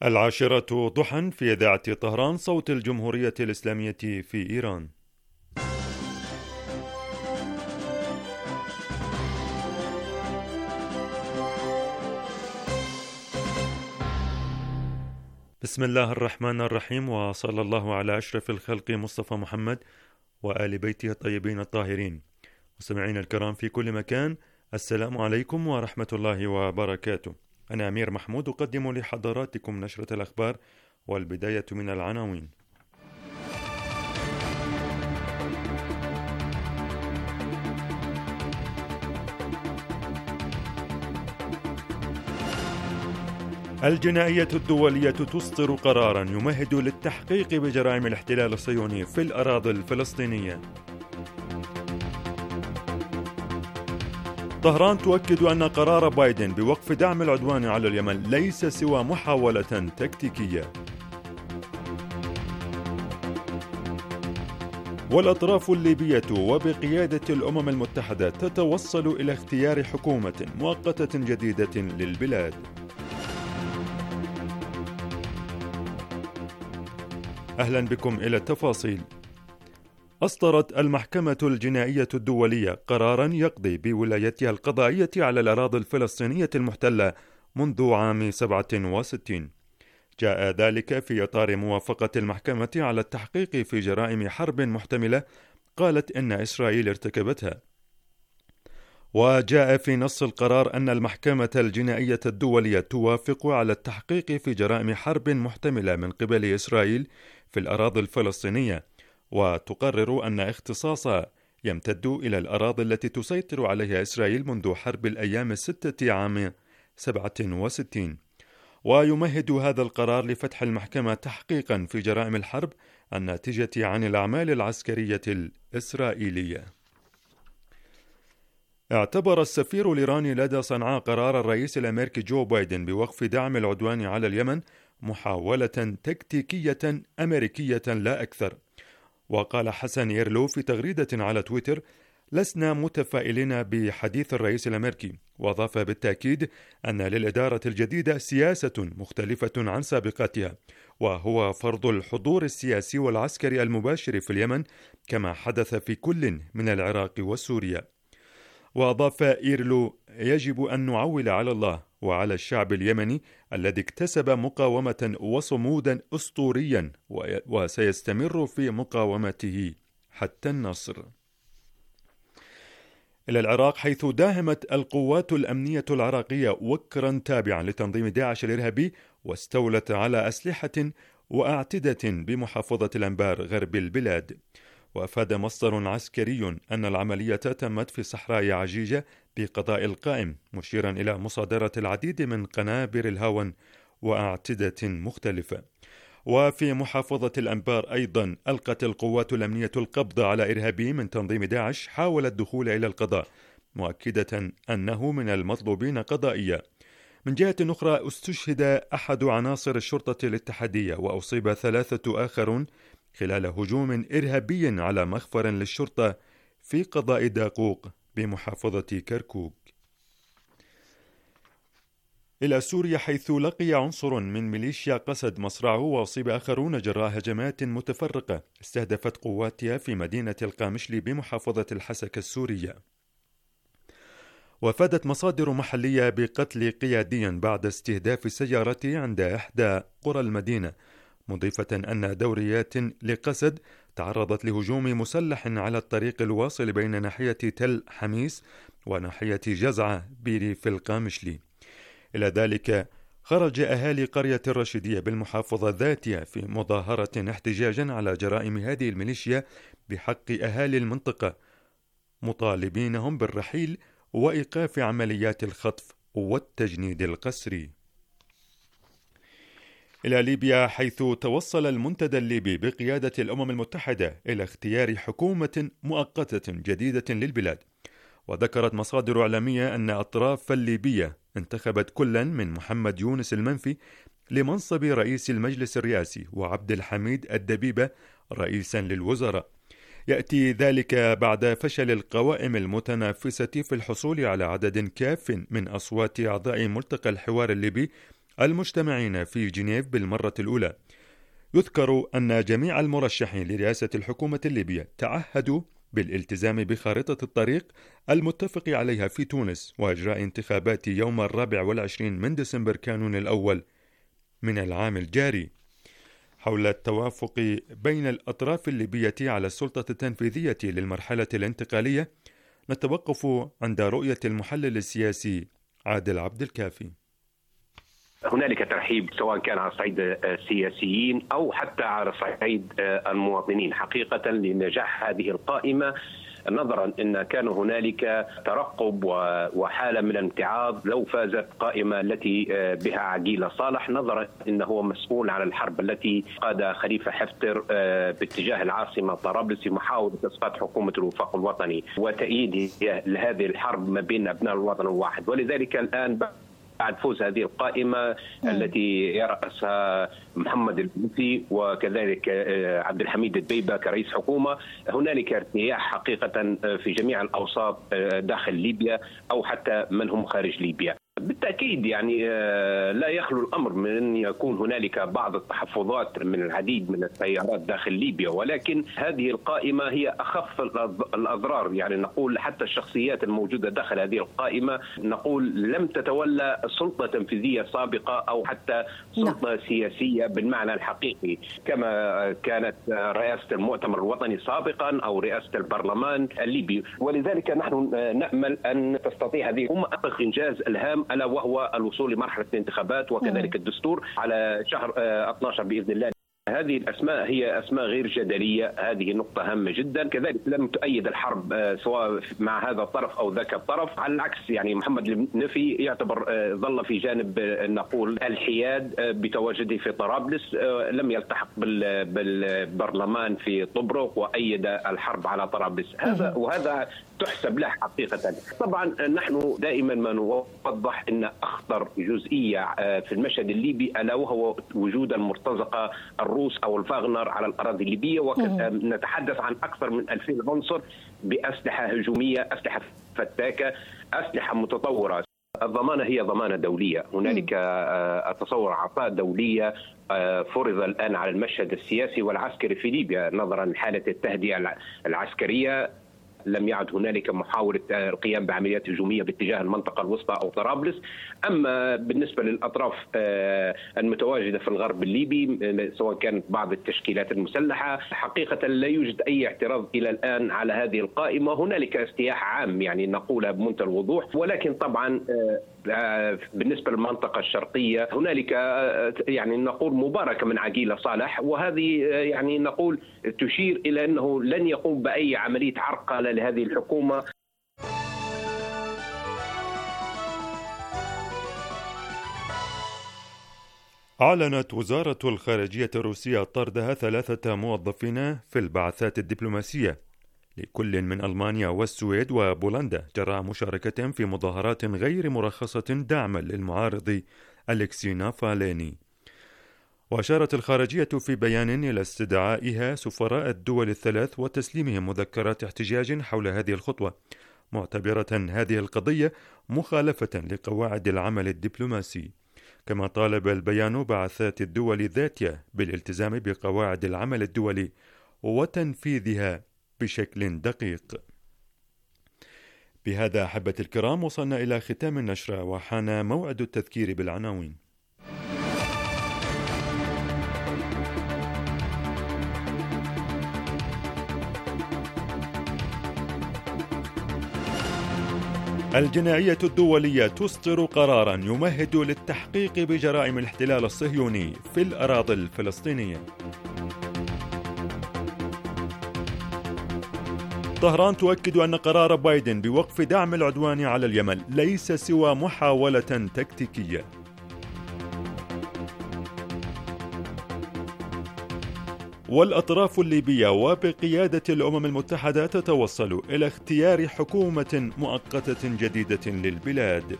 العاشرة ضحى في إذاعة طهران صوت الجمهورية الإسلامية في إيران. بسم الله الرحمن الرحيم، وصلى الله على أشرف الخلق مصطفى محمد وآل بيته الطيبين الطاهرين. مستمعين الكرام في كل مكان، السلام عليكم ورحمة الله وبركاته. أنا أمير محمود أقدم لحضراتكم نشرة الأخبار، والبداية من العناوين. الجنائية الدولية تصدر قرارا يمهد للتحقيق بجرائم الاحتلال الصهيوني في الأراضي الفلسطينية. طهران تؤكد أن قرار بايدن بوقف دعم العدوان على اليمن ليس سوى محاولة تكتيكية. والأطراف الليبية وبقيادة الأمم المتحدة تتوصل إلى اختيار حكومة مؤقتة جديدة للبلاد. أهلا بكم إلى التفاصيل. أصدرت المحكمة الجنائية الدولية قراراً يقضي بولايتها القضائية على الأراضي الفلسطينية المحتلة منذ عام 67. جاء ذلك في إطار موافقة المحكمة على التحقيق في جرائم حرب محتملة قالت إن إسرائيل ارتكبتها. وجاء في نص القرار أن المحكمة الجنائية الدولية توافق على التحقيق في جرائم حرب محتملة من قبل إسرائيل في الأراضي الفلسطينية، وتقرر أن اختصاصها يمتد إلى الأراضي التي تسيطر عليها إسرائيل منذ حرب الأيام الستة عام 67. ويمهد هذا القرار لفتح المحكمة تحقيقا في جرائم الحرب الناتجة عن الأعمال العسكرية الإسرائيلية. اعتبر السفير الإيراني لدى صنعاء قرار الرئيس الأمريكي جو بايدن بوقف دعم العدوان على اليمن محاولة تكتيكية أمريكية لا أكثر. وقال حسن إيرلو في تغريدة على تويتر: لسنا متفائلين بحديث الرئيس الأمريكي. وأضاف بالتأكيد أن للإدارة الجديدة سياسة مختلفة عن سابقاتها، وهو فرض الحضور السياسي والعسكري المباشر في اليمن كما حدث في كل من العراق وسوريا. وأضاف إيرلو: يجب أن نعول على الله وعلى الشعب اليمني الذي اكتسب مقاومة وصمودا أسطوريا وسيستمر في مقاومته حتى النصر. إلى العراق، حيث داهمت القوات الأمنية العراقية وكرا تابعا لتنظيم داعش الإرهابي واستولت على أسلحة وأعتدة بمحافظة الأنبار غرب البلاد. وأفاد مصدر عسكري أن العملية تمت في صحراء عجيجة بقضاء القائم، مشيرا إلى مصادرة العديد من قنابر الهاون وأعتدة مختلفة. وفي محافظة الأنبار أيضا ألقت القوات الأمنية القبض على إرهابي من تنظيم داعش حاول الدخول إلى القضاء، مؤكدة أنه من المطلوبين قضائيا. من جهة أخرى، استشهد أحد عناصر الشرطة الاتحادية وأصيب 3 آخرون خلال هجوم إرهابي على مخفر للشرطة في قضاء داقوق بمحافظة كركوك. إلى سوريا، حيث لقي عنصر من ميليشيا قسد مصرعه وأصيب آخرون جراء هجمات متفرقة استهدفت قواتها في مدينة القامشلي بمحافظة الحسكة السورية. وافادت مصادر محلية بقتل قيادي بعد استهداف سيارته عند إحدى قرى المدينة، مضيفة أن دوريات لقسد تعرضت لهجوم مسلح على الطريق الواصل بين ناحية تل حميس وناحية جزعة بريف القامشلي. إلى ذلك، خرج أهالي قرية الرشيدية بالمحافظة ذاتها في مظاهرة احتجاجا على جرائم هذه الميليشيا بحق أهالي المنطقة، مطالبينهم بالرحيل وإيقاف عمليات الخطف والتجنيد القسري. إلى ليبيا، حيث توصل المنتدى الليبي بقيادة الأمم المتحدة إلى اختيار حكومة مؤقتة جديدة للبلاد. وذكرت مصادر إعلامية أن أطراف الليبية انتخبت كلا من محمد يونس المنفي لمنصب رئيس المجلس الرئاسي وعبد الحميد الدبيبة رئيسا للوزراء. يأتي ذلك بعد فشل القوائم المتنافسة في الحصول على عدد كاف من أصوات أعضاء ملتقى الحوار الليبي المجتمعين في جنيف بالمرة الأولى. يذكر أن جميع المرشحين لرئاسة الحكومة الليبية تعهدوا بالالتزام بخارطة الطريق المتفق عليها في تونس وإجراء انتخابات يوم 24 من ديسمبر كانون الأول من العام الجاري. حول التوافق بين الأطراف الليبية على السلطة التنفيذية للمرحلة الانتقالية نتوقف عند رؤية المحلل السياسي عادل عبد الكافي. هنالك ترحيب سواء كان على صعيد السياسيين أو حتى على صعيد المواطنين حقيقة لنجاح هذه القائمة، نظرا أن كان هنالك ترقب وحالة من الامتعاض لو فازت قائمة التي بها عقيلة صالح، نظرا أنه هو مسؤول عن الحرب التي قاد خليفة حفتر باتجاه العاصمة طرابلس في محاولة إسقاط حكومة الوفاق الوطني وتأييد لهذه الحرب ما بين أبناء الوطن الواحد. ولذلك الآن بعد فوز هذه القائمة التي يرأسها محمد البنفي وكذلك عبد الحميد الدبيبة كرئيس حكومة، هنالك ارتياح حقيقة في جميع الأوساط داخل ليبيا أو حتى من هم خارج ليبيا. بالتأكيد يعني لا يخلو الأمر من أن يكون هنالك بعض التحفظات من العديد من التيارات داخل ليبيا، ولكن هذه القائمة هي أخف الأضرار. يعني نقول حتى الشخصيات الموجودة داخل هذه القائمة نقول لم تتولى سلطة تنفيذية سابقة أو حتى سلطة سياسية بالمعنى الحقيقي، كما كانت رئاسة المؤتمر الوطني سابقا أو رئاسة البرلمان الليبي. ولذلك نحن نأمل أن تستطيع هذه الأمة إنجاز الهام ألا وهو الوصول لمرحلة الانتخابات وكذلك الدستور على شهر 12 بإذن الله. هذه الأسماء هي أسماء غير جدلية، هذه نقطة هامة جدا. كذلك لم تؤيد الحرب سواء مع هذا الطرف أو ذاك الطرف، على العكس يعني محمد البنفي يعتبر ظل في جانب نقول الحياد بتواجده في طرابلس، لم يلتحق بالبرلمان في طبرق وأيد الحرب على طرابلس، وهذا تحسب له حقيقة. طبعا نحن دائما ما نوضح أن أخطر جزئية في المشهد الليبي ألا وهو وجود المرتزقة الروس أو الفاغنر على الأراضي الليبية، ونتحدث عن أكثر من 2000 عنصر بأسلحة هجومية، أسلحة فتاكة، أسلحة متطورة. الضمانة هي ضمانة دولية، هنالك أتصور عطاء دولية فرض الآن على المشهد السياسي والعسكري في ليبيا نظرا لحالة التهدئة العسكرية. لم يعد هنالك محاولة القيام بعمليات هجومية باتجاه المنطقة الوسطى أو طرابلس. أما بالنسبة للأطراف المتواجدة في الغرب الليبي سواء كانت بعض التشكيلات المسلحة، حقيقة لا يوجد أي اعتراض إلى الآن على هذه القائمة. هنالك استياح عام يعني نقولها بمنتهى الوضوح، ولكن طبعا بالنسبة للمنطقة الشرقية هنالك يعني نقول مباركة من عقيلة صالح، وهذه يعني نقول تشير إلى أنه لن يقوم بأي عملية عرقلة لهذه الحكومة. أعلنت وزارة الخارجية الروسية طردها 3 موظفين في البعثات الدبلوماسية لكل من ألمانيا والسويد وبولندا جراء مشاركتهم في مظاهرات غير مرخصة دعما للمعارض أليكسي نافاليني. وأشارت الخارجية في بيان إلى استدعائها سفراء الدول الثلاث وتسليمهم مذكرات احتجاج حول هذه الخطوة، معتبرة هذه القضية مخالفة لقواعد العمل الدبلوماسي. كما طالب البيان بعثات الدول الذاتية بالالتزام بقواعد العمل الدولي وتنفيذها بشكل دقيق. بهذا أحبة الكرام وصلنا إلى ختام النشرة وحان موعد التذكير بالعناوين. الجنائية الدولية تصدر قراراً يمهد للتحقيق بجرائم الاحتلال الصهيوني في الأراضي الفلسطينية. طهران تؤكد أن قرار بايدن بوقف دعم العدوان على اليمن ليس سوى محاولة تكتيكية. والأطراف الليبية وبقيادة الأمم المتحدة تتوصل إلى اختيار حكومة مؤقتة جديدة للبلاد.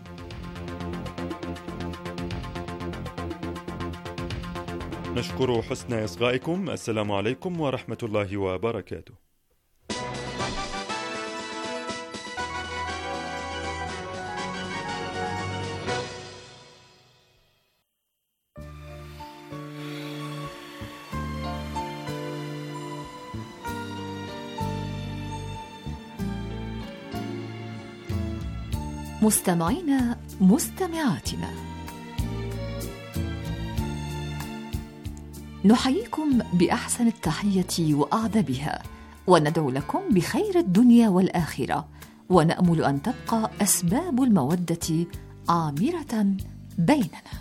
نشكر حسن إصغائكم. السلام عليكم ورحمة الله وبركاته. مستمعينا مستمعاتنا، نحييكم بأحسن التحية وأعذبها، وندعو لكم بخير الدنيا والآخرة، ونأمل أن تبقى أسباب المودة عامرة بيننا.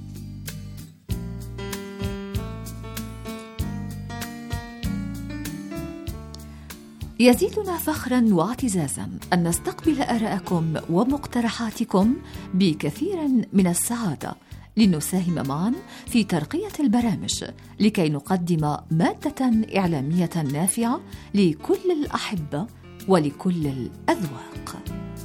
يزيدنا فخراً واعتزازاً أن نستقبل آراءكم ومقترحاتكم بكثير من السعادة، لنساهم معاً في ترقية البرامج لكي نقدم مادة إعلامية نافعة لكل الأحبة ولكل الأذواق.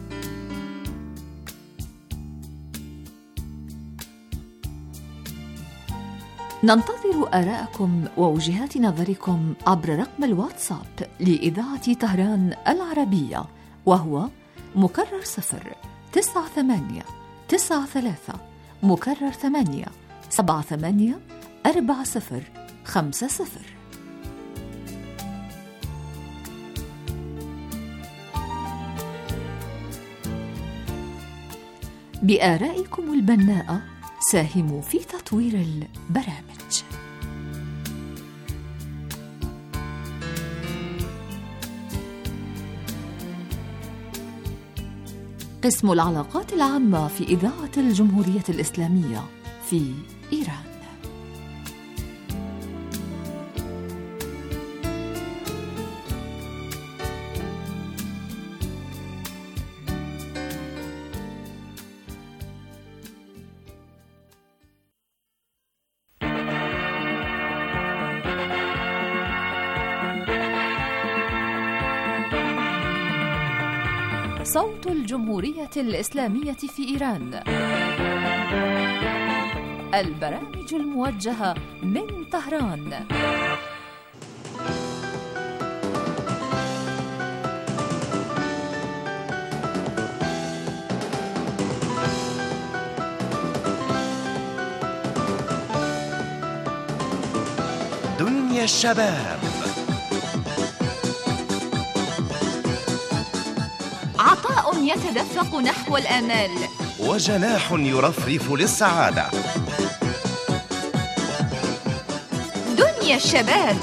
ننتظر آراءكم ووجهات نظركم عبر رقم الواتساب لإذاعة طهران العربية، وهو مكرر 09893 مكرر 8784050. بآرائكم البناءة ساهموا في تطوير البرامج. قسم العلاقات العامة في إذاعة الجمهورية الإسلامية في إيران. صوت الجمهورية الإسلامية في إيران، البرامج الموجهة من طهران. دنيا الشباب، عطاء يتدفق نحو الآمال، وجناح يرفرف للسعادة. دنيا الشباب.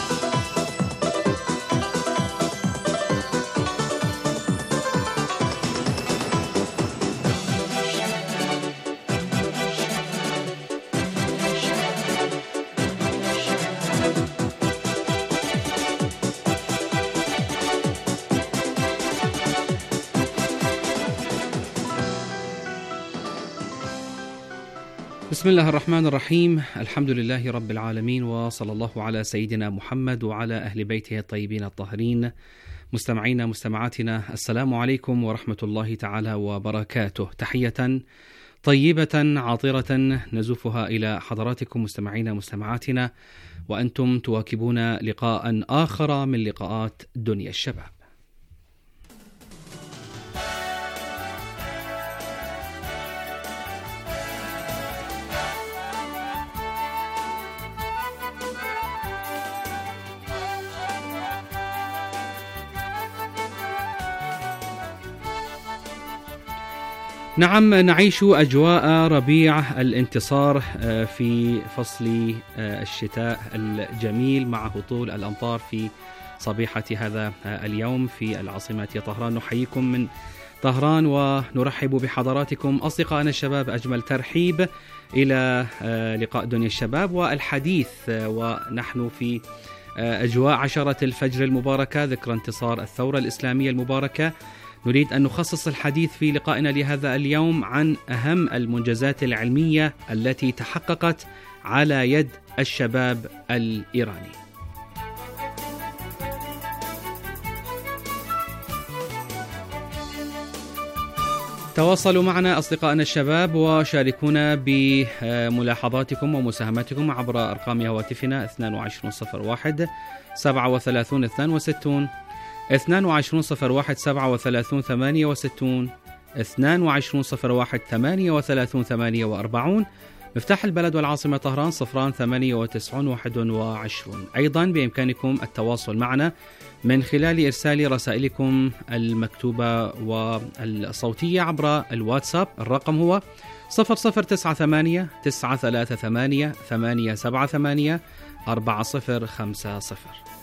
بسم الله الرحمن الرحيم، الحمد لله رب العالمين، وصلى الله على سيدنا محمد وعلى أهل بيته الطيبين الطاهرين. مستمعينا مستمعاتنا، السلام عليكم ورحمة الله تعالى وبركاته. تحية طيبة عاطرة نزفها إلى حضراتكم مستمعينا مستمعاتنا، وأنتم تواكبون لقاء آخر من لقاءات دنيا الشباب. نعم، نعيش أجواء ربيع الانتصار في فصل الشتاء الجميل مع هطول الأمطار في صبيحة هذا اليوم في العاصمة طهران. نحييكم من طهران ونرحب بحضراتكم أصدقائنا الشباب أجمل ترحيب إلى لقاء دنيا الشباب والحديث، ونحن في أجواء 10 الفجر المباركة، ذكرى انتصار الثورة الإسلامية المباركة. نريد أن نخصص الحديث في لقائنا لهذا اليوم عن أهم المنجزات العلمية التي تحققت على يد الشباب الإيراني. تواصلوا معنا أصدقائنا الشباب وشاركونا بملاحظاتكم ومساهماتكم عبر أرقام هواتفنا 2201 37 62 2201 37 68 2201 38 48. مفتاح البلد والعاصمة طهران 09821. أيضا بإمكانكم التواصل معنا من خلال إرسال رسائلكم المكتوبة والصوتية عبر الواتساب. الرقم هو 0098 938 878 4050.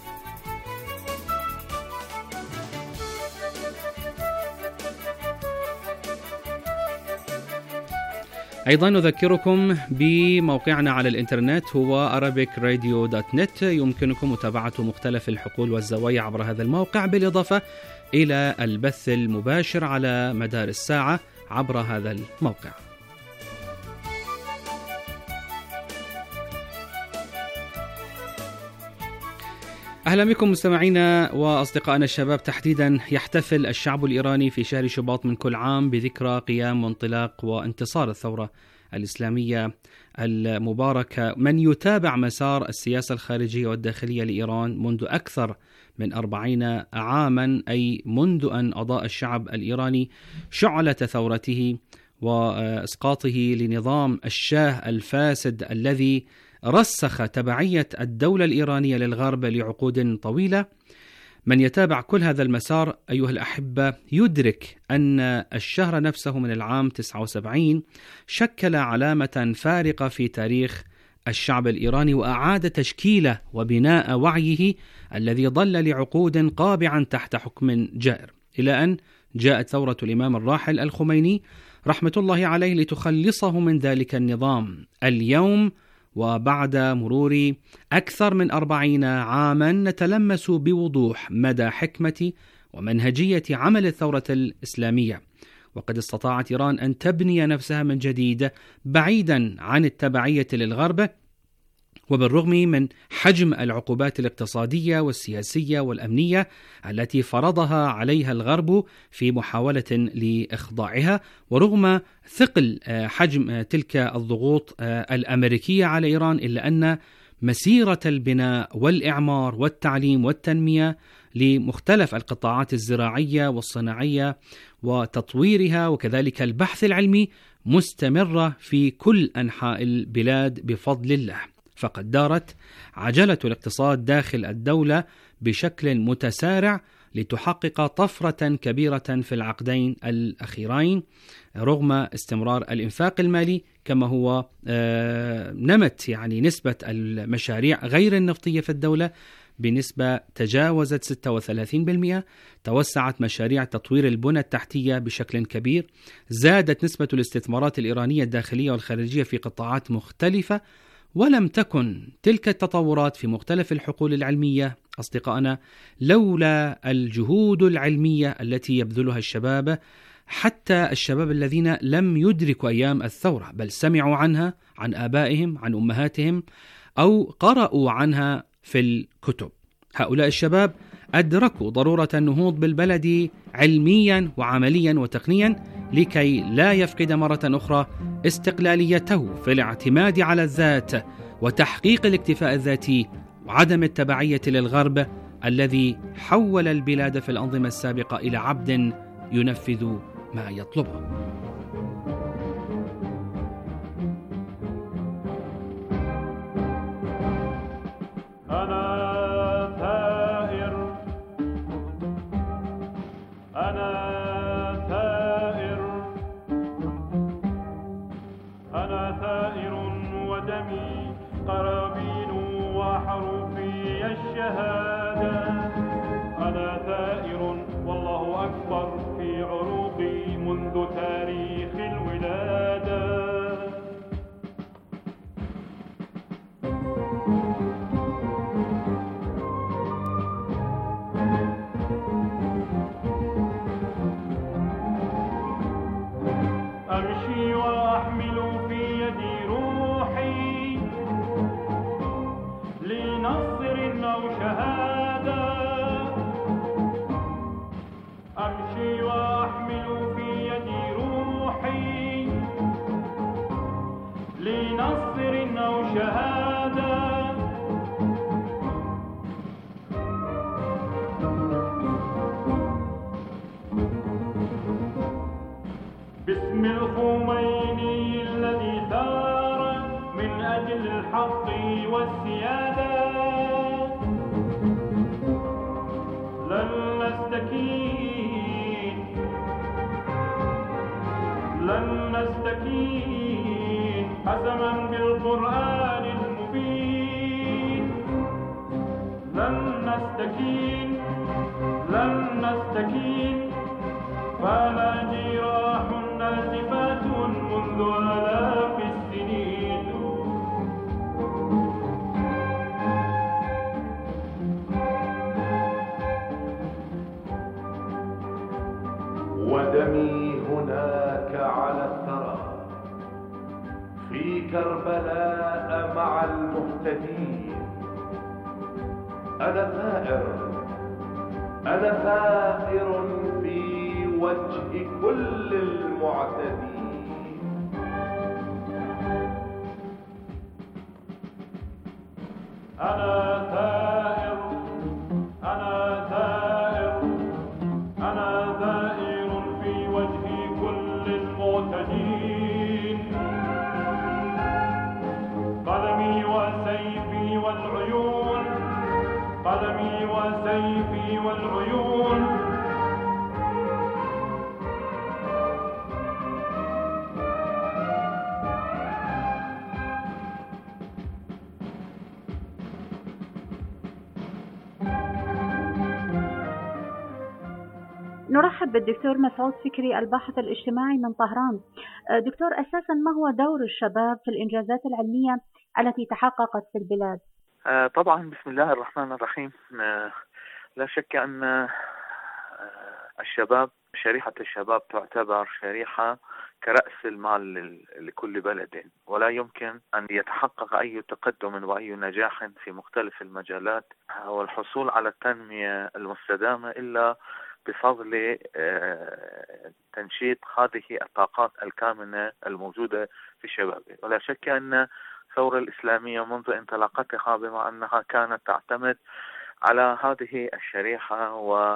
أيضا نذكركم بموقعنا على الإنترنت هو arabicradio.net. يمكنكم متابعة مختلف الحقول والزوايا عبر هذا الموقع، بالإضافة إلى البث المباشر على مدار الساعة عبر هذا الموقع. أهلا بكم مستمعينا وأصدقائنا الشباب. تحديدا يحتفل الشعب الإيراني في شهر شباط من كل عام بذكرى قيام وانطلاق وانتصار الثورة الإسلامية المباركة. من يتابع مسار السياسة الخارجية والداخلية لإيران منذ أكثر من 40 عاما، أي منذ أن أضاء الشعب الإيراني شعلة ثورته وإسقاطه لنظام الشاه الفاسد الذي رسخ تبعية الدولة الإيرانية للغرب لعقود طويلة، من يتابع كل هذا المسار أيها الأحبة يدرك أن الشهر نفسه من العام 79 شكل علامة فارقة في تاريخ الشعب الإيراني، وأعاد تشكيله وبناء وعيه الذي ظل لعقود قابعا تحت حكم جائر، إلى أن جاءت ثورة الإمام الراحل الخميني رحمة الله عليه لتخلصه من ذلك النظام. اليوم وبعد مرور أكثر من 40 عاما نتلمس بوضوح مدى حكمة ومنهجية عمل الثورة الإسلامية، وقد استطاعت إيران أن تبني نفسها من جديد بعيدا عن التبعية للغرب، وبالرغم من حجم العقوبات الاقتصادية والسياسية والأمنية التي فرضها عليها الغرب في محاولة لإخضاعها، ورغم ثقل حجم تلك الضغوط الأمريكية على إيران، إلا أن مسيرة البناء والإعمار والتعليم والتنمية لمختلف القطاعات الزراعية والصناعية وتطويرها وكذلك البحث العلمي مستمرة في كل أنحاء البلاد بفضل الله. فقد دارت عجلة الاقتصاد داخل الدولة بشكل متسارع لتحقق طفرة كبيرة في العقدين الأخيرين، رغم استمرار الإنفاق المالي كما هو نمت نسبة المشاريع غير النفطية في الدولة بنسبة تجاوزت 36%، توسعت مشاريع تطوير البنى التحتية بشكل كبير، زادت نسبة الاستثمارات الإيرانية الداخلية والخارجية في قطاعات مختلفة، ولم تكن تلك التطورات في مختلف الحقول العلمية أصدقائنا لولا الجهود العلمية التي يبذلها الشباب، حتى الشباب الذين لم يدركوا أيام الثورة بل سمعوا عنها عن آبائهم عن أمهاتهم أو قرأوا عنها في الكتب. هؤلاء الشباب أدركوا ضرورة النهوض بالبلد علميا وعمليا وتقنيا لكي لا يفقد مرة أخرى استقلاليته في الاعتماد على الذات وتحقيق الاكتفاء الذاتي وعدم التبعية للغرب الذي حول البلاد في الأنظمة السابقة إلى عبد ينفذ ما يطلبه. باسم الخميني الذي ثار والسيادة لن نستكين قسما بالقرآن المبين لن نستكين فلا جراح نازفات منذ آلاف السنين ودمي هناك على الثرى في كربلاء مع المهتدين. أنا ثائر في وجه كل المعتدين. أنا ثائر في وجه كل المعتدين. قلمي وسيفي والعيون نرحب بالدكتور مسعود فكري الباحث الاجتماعي من طهران. دكتور، أساسا ما هو دور الشباب في الإنجازات العلمية التي تحققت في البلاد؟ طبعا بسم الله الرحمن الرحيم. لا شك أن شريحة الشباب تعتبر شريحة كرأس المال لكل بلد، ولا يمكن أن يتحقق أي تقدم وأي نجاح في مختلف المجالات والحصول على التنمية المستدامة إلا بفضل تنشيط هذه الطاقات الكامنة الموجودة في الشباب. ولا شك أن الثورة الإسلامية منذ انطلاقتها بما أنها كانت تعتمد على هذه الشريحة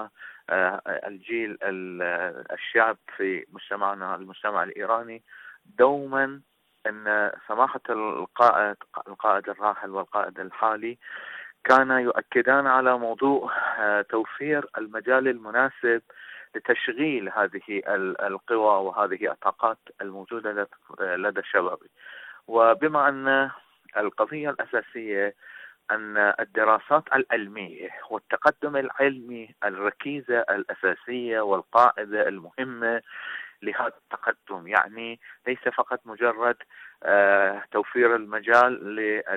والجيل الشعب في مجتمعنا المجتمع الإيراني، دوما أن سماحة القائد الراحل والقائد الحالي كان يؤكدان على موضوع توفير المجال المناسب لتشغيل هذه القوى وهذه الطاقات الموجودة لدى الشباب. وبما أن القضية الأساسية أن الدراسات العلمية والتقدم العلمي الركيزة الأساسية والقاعدة المهمة لهذا التقدم، يعني ليس فقط مجرد توفير المجال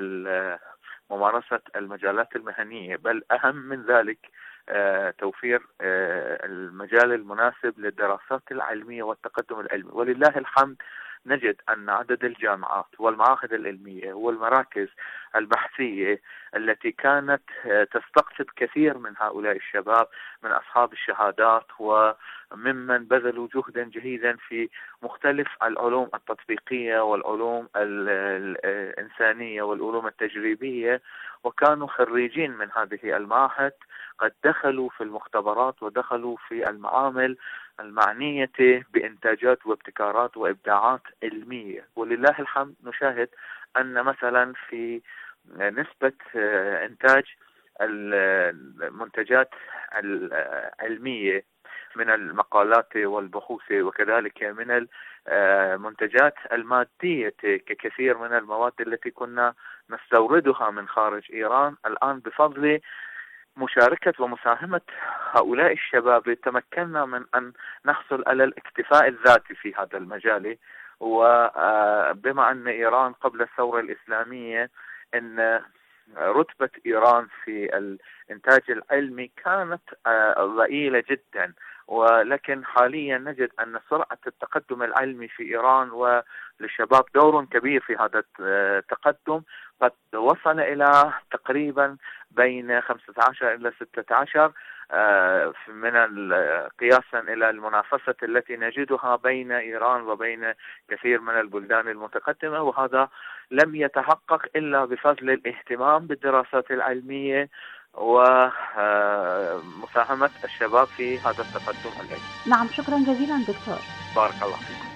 لممارسة المجالات المهنية، بل أهم من ذلك توفير المجال المناسب للدراسات العلمية والتقدم العلمي. ولله الحمد نجد أن عدد الجامعات والمعاهد العلمية والمراكز البحثية التي كانت تستقطب كثير من هؤلاء الشباب من أصحاب الشهادات وممن بذلوا جهدا جهيدا في مختلف العلوم التطبيقية والعلوم الإنسانية والعلوم التجريبية، وكانوا خريجين من هذه المعاهد قد دخلوا في المختبرات ودخلوا في المعامل المعنية بإنتاجات وابتكارات وإبداعات علمية. ولله الحمد نشاهد أن مثلا في نسبة إنتاج المنتجات العلمية من المقالات والبحوث وكذلك من المنتجات المادية ككثير من المواد التي كنا نستوردها من خارج إيران، الآن بفضل مشاركة ومساهمة هؤلاء الشباب تمكنا من أن نحصل على الاكتفاء الذاتي في هذا المجال. وبما أن إيران قبل الثورة الإسلامية أن رتبة إيران في الإنتاج العلمي كانت ضئيلة جدا، ولكن حاليا نجد أن سرعة التقدم العلمي في إيران وللشباب دور كبير في هذا التقدم قد وصل إلى تقريبا بين 15 إلى 16 من قياسا إلى المنافسة التي نجدها بين إيران وبين كثير من البلدان المتقدمة، وهذا لم يتحقق إلا بفضل الاهتمام بالدراسات العلمية ومساهمة الشباب في هذا التقدم العلمي. نعم، شكرا جزيلا دكتور. بارك الله فيكم.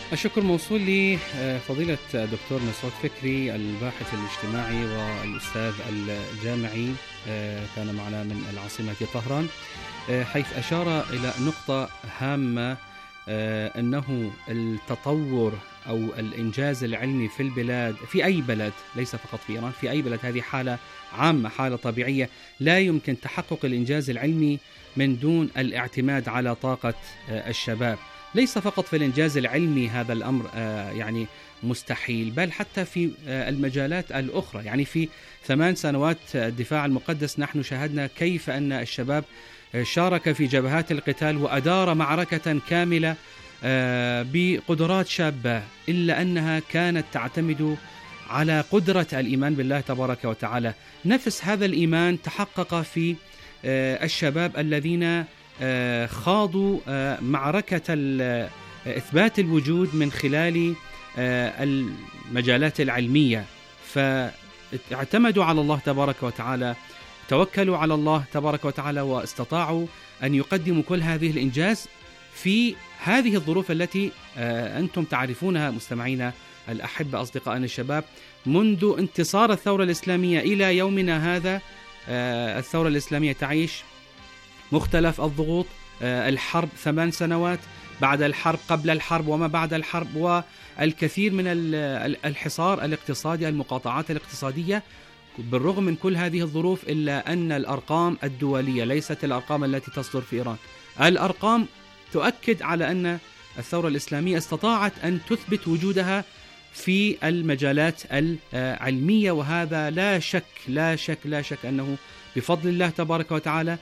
الشكر موصول لفضيلة دكتور مسعود فكري الباحث الاجتماعي والأستاذ الجامعي، كان معنا من العاصمة طهران، حيث أشار إلى نقطة هامة، أنه التطور أو الإنجاز العلمي في البلاد، في أي بلد ليس فقط في إيران، في أي بلد، هذه حالة عامة، حالة طبيعية، لا يمكن تحقق الإنجاز العلمي من دون الاعتماد على طاقة الشباب. ليس فقط في الإنجاز العلمي هذا الأمر يعني مستحيل، بل حتى في المجالات الأخرى. يعني في 8 سنوات الدفاع المقدس نحن شاهدنا كيف أن الشباب شارك في جبهات القتال وأدار معركة كاملة بقدرات شابة، إلا أنها كانت تعتمد على قدرة الإيمان بالله تبارك وتعالى. نفس هذا الإيمان تحقق في الشباب الذين خاضوا معركة إثبات الوجود من خلال المجالات العلمية، فاعتمدوا على الله تبارك وتعالى، توكلوا على الله تبارك وتعالى، واستطاعوا أن يقدموا كل هذه الإنجاز في هذه الظروف التي أنتم تعرفونها مستمعينا الأحبة أصدقائنا الشباب. منذ انتصار الثورة الإسلامية إلى يومنا هذا الثورة الإسلامية تعيش مختلف الضغوط، الحرب 8 سنوات، بعد الحرب، قبل الحرب وما بعد الحرب، والكثير من الحصار الاقتصادي، المقاطعات الاقتصادية. بالرغم من كل هذه الظروف إلا أن الأرقام الدولية ليست الأرقام التي تصدر في إيران، الأرقام تؤكد على أن الثورة الإسلامية استطاعت أن تثبت وجودها في المجالات العلمية، وهذا لا شك أنه بفضل الله تبارك وتعالى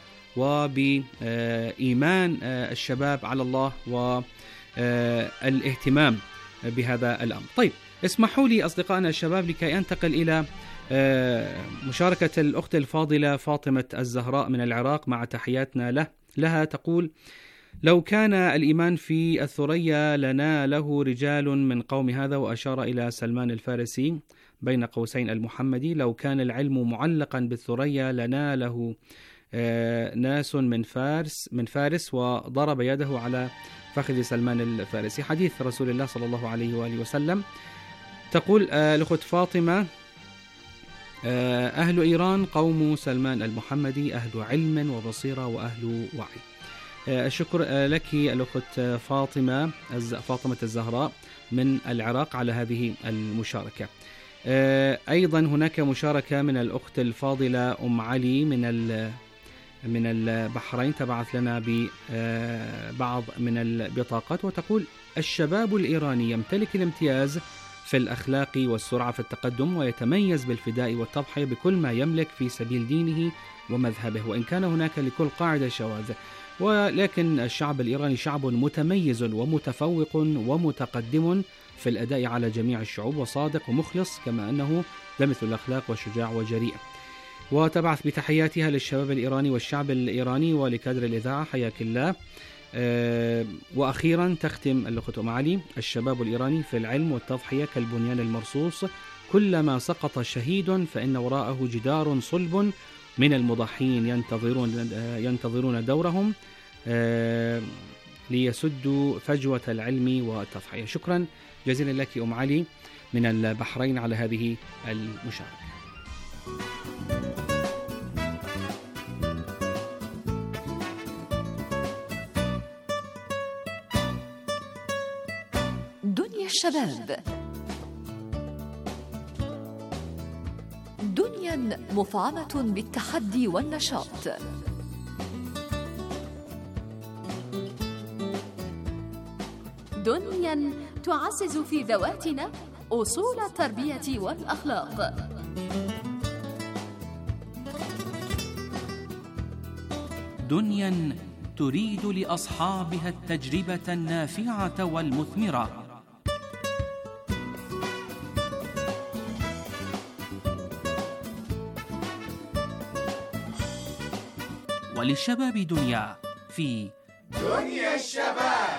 وبإيمان الشباب على الله والاهتمام بهذا الأمر. طيب، اسمحوا لي أصدقائنا الشباب لكي أنتقل إلى مشاركة الأخت الفاضلة فاطمة الزهراء من العراق مع تحياتنا لها. تقول: لو كان الإيمان في الثريا لنا له رجال من قوم هذا، وأشار إلى سلمان الفارسي بين قوسين المحمدي. لو كان العلم معلقا بالثريا لنا له ناس من فارس، وضرب يده على فخذ سلمان الفارسي، حديث رسول الله صلى الله عليه وآله وسلم. تقول الأخت فاطمة: أهل إيران قوم سلمان المحمدي، أهل علم وبصيرة وأهل وعي. الشكر لك الأخت فاطمة الزهراء من العراق على هذه المشاركة. أيضا هناك مشاركة من الأخت الفاضلة أم علي من البحرين، تبعث لنا ببعض من البطاقات، وتقول: الشباب الإيراني يمتلك الامتياز في الأخلاق والسرعة في التقدم، ويتميز بالفداء والتضحية بكل ما يملك في سبيل دينه ومذهبه، وإن كان هناك لكل قاعدة شواذ، ولكن الشعب الإيراني شعب متميز ومتفوق ومتقدم في الأداء على جميع الشعوب، وصادق ومخلص، كما أنه لمثل الأخلاق وشجاع وجريء. وتبعث بتحياتها للشباب الإيراني والشعب الإيراني ولكادر الإذاعة، حياك الله. وأخيرا تختم الأخت أم علي: الشباب الإيراني في العلم والتضحية كالبنيان المرصوص، كلما سقط شهيد فإن وراءه جدار صلب من المضحين ينتظرون دورهم ليسدوا فجوة العلم والتضحية. شكرا جزيلا لك أم علي من البحرين على هذه المشاركة. دنيا الشباب، دنيا مفعمة بالتحدي والنشاط، دنيا تعزز في ذواتنا أصول التربية والأخلاق، دنيا تريد لأصحابها التجربة النافعة والمثمرة، وللشباب دنيا في دنيا الشباب.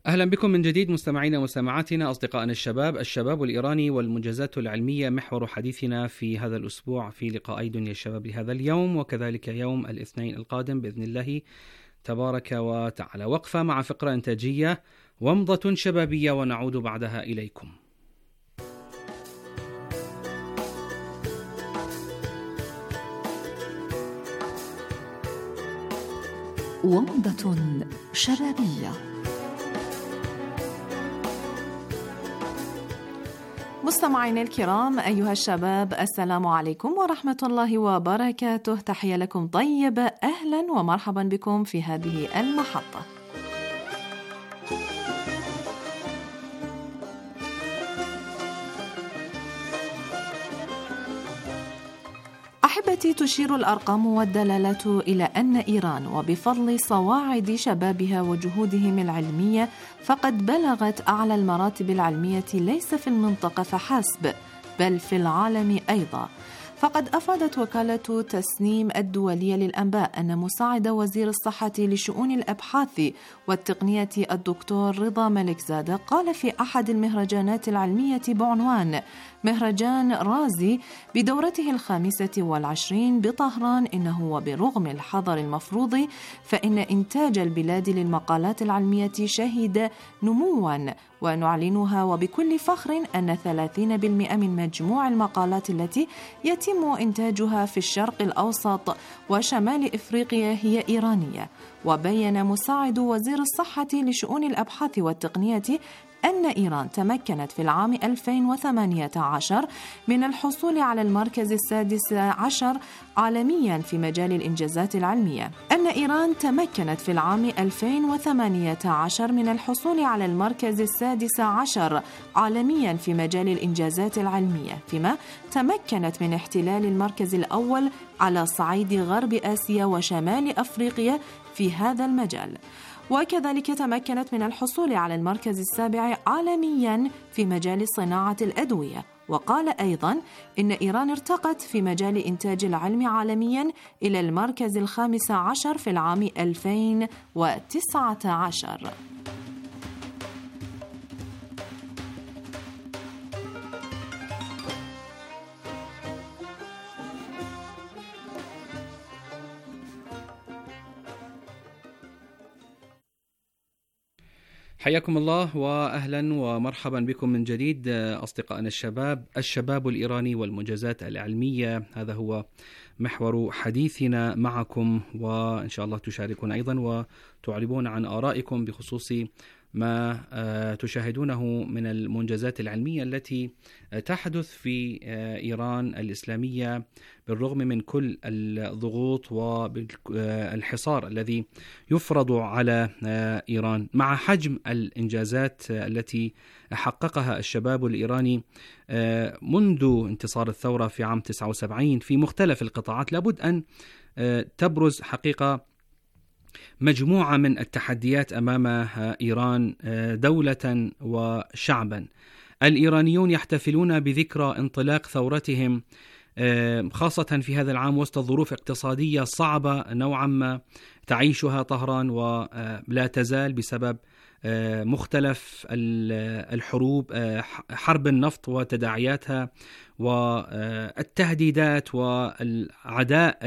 أهلا بكم من جديد مستمعينا ومستمعاتنا أصدقائنا الشباب الإيراني والمنجزات العلمية محور حديثنا في هذا الأسبوع في لقاءي دنيا الشباب لهذا اليوم وكذلك يوم الاثنين القادم بإذن الله تبارك وتعالى. وقفة مع فقرة إنتاجية ومضة شبابية ونعود بعدها إليكم. ومضة شبابية. مستمعينا الكرام أيها الشباب، السلام عليكم ورحمة الله وبركاته. تحية لكم طيب، أهلا ومرحبا بكم في هذه المحطة. أحبتي، تشير الأرقام والدلالات إلى أن إيران وبفضل صواعد شبابها وجهودهم العلمية فقد بلغت أعلى المراتب العلمية ليس في المنطقة فحسب بل في العالم أيضا. فقد أفادت وكالة تسنيم الدولية للأنباء أن مساعد وزير الصحة لشؤون الأبحاث والتقنية الدكتور رضا ملكزادة قال في أحد المهرجانات العلمية بعنوان مهرجان رازي بدورته 25 بطهران إنه وبرغم الحظر المفروض فإن إنتاج البلاد للمقالات العلمية شهد نمواً، ونعلنها وبكل فخر أن 30% من مجموع المقالات التي يتم إنتاجها في الشرق الأوسط وشمال إفريقيا هي إيرانية. وبين مساعد وزير الصحة لشؤون الأبحاث والتقنية أن إيران تمكنت في العام 2018 من الحصول على المركز 16 عالميا في مجال الإنجازات العلمية. أن إيران تمكنت في العام 2018 من الحصول على المركز 16 عالميا في مجال الإنجازات العلمية، فيما تمكنت من احتلال المركز الأول على صعيد غرب آسيا وشمال أفريقيا في هذا المجال. وكذلك تمكنت من الحصول على المركز 7 عالميا في مجال صناعة الأدوية. وقال أيضا إن إيران ارتقت في مجال إنتاج العلم عالميا إلى المركز 15 في العام 2019. حياكم الله وأهلا ومرحبا بكم من جديد أصدقائنا الشباب الإيراني والمنجزات العلمية. هذا هو محور حديثنا معكم، وإن شاء الله تشاركون أيضا وتعربون عن آرائكم بخصوص ما تشاهدونه من المنجزات العلمية التي تحدث في إيران الإسلامية بالرغم من كل الضغوط والحصار الذي يفرض على إيران، مع حجم الإنجازات التي حققها الشباب الإيراني منذ انتصار الثورة في عام 79 في مختلف القطاعات. لابد أن تبرز حقيقة مجموعة من التحديات أمام إيران دولة وشعبا. الإيرانيون يحتفلون بذكرى انطلاق ثورتهم خاصة في هذا العام وسط ظروف اقتصادية صعبة نوعا ما تعيشها طهران ولا تزال بسبب مختلف الحروب، حرب النفط وتداعياتها والتهديدات والعداء